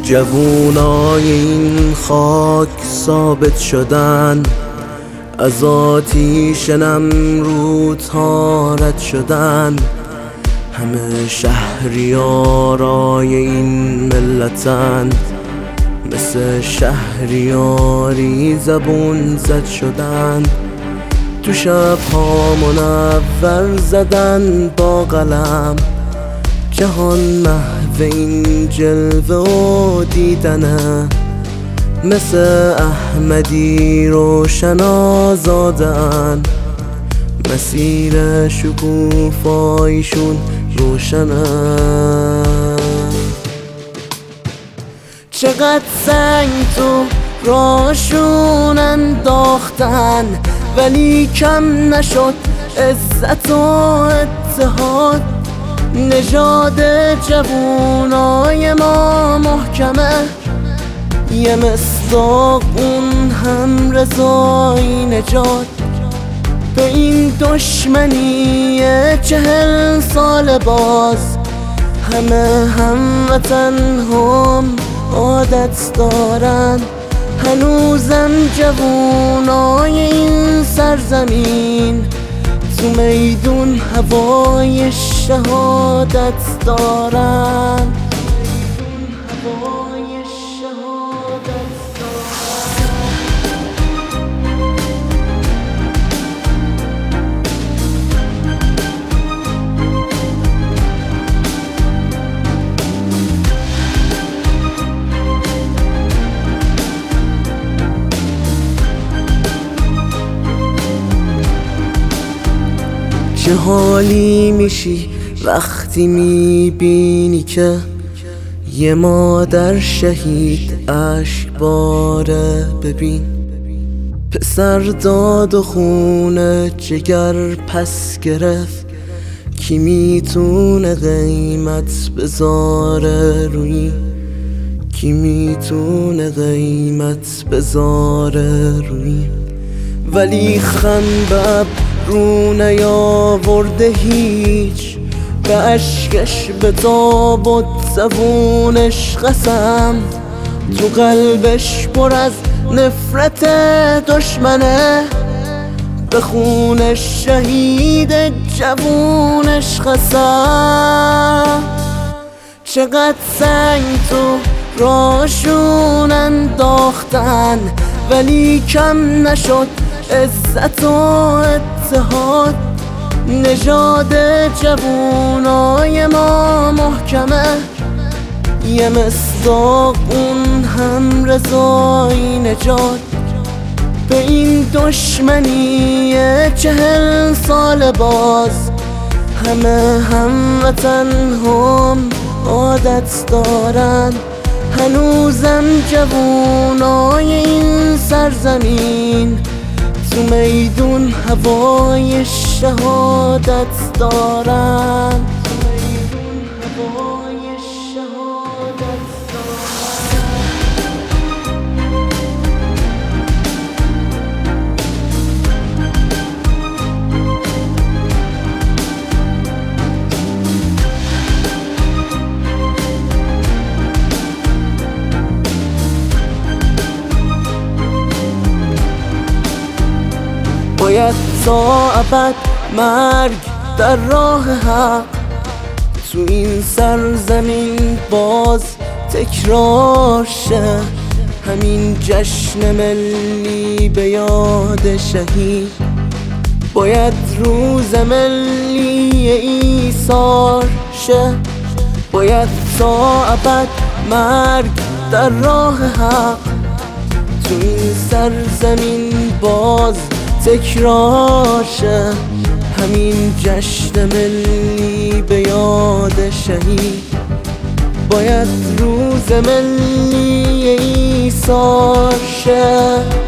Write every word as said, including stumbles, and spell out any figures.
جوونای این خاک ثابت شدن، از آتیش نمرودها رد شدن. همه شهریارای این ملتن، مثل شهریاری زبون زد شدن. تو شبها منور زدن با قلم، جهان محو این جلوه و دیدنه. مثل احمدی روشن آزادن، مسیر شکوفایشون روشنه. چقدر سنگ تو راشون انداختن، ولی کم نشد عزت و اتحاد. نژاد جوونای ما محکمه، یه مصداق اون هم رضای نجات. به این دشمنی چهل سال باز، همه هموطن هم عادت دارن. هنوزم جوونای این سرزمین، تو میدون هوای شهادت دارن. چه حالی میشی وقتی میبینی که یه مادر شهید اشک باره؟ ببین پسر داد و خونه جگر پس گرفت، کی میتونه قیمت بذاره روی؟ کی میتونه قیمت بذاره روی؟ ولی خنبب رو نیاورده هیچ، به اشکش به تاب و زبونش قسم. تو قلبش پر از نفرت دشمنه، به خونش شهید جوونش قسم. چقدر سنگ تو راشون انداختن، ولی کم نشد عزت و اتحاد. نژاد جوونای ما محکمه، یه مصداق اون هم رضای نجات. به این دشمنی چهل سال باز، همه هموطن هم عادت دارن. هنوزم جوونای این سرزمین، تو میدون هوای شهادت دارن. باید تا ابد مرگ در راه حق، تو این سرزمین باز تکرار شه. همین جشن ملی به یاد شهید، باید روز ملی ایثار شه. باید تا ابد مرگ در راه حق، تو این سرزمین باز تکرار شه. همین جشن ملی به یاد شهید، باید روز ملی ایثار شه.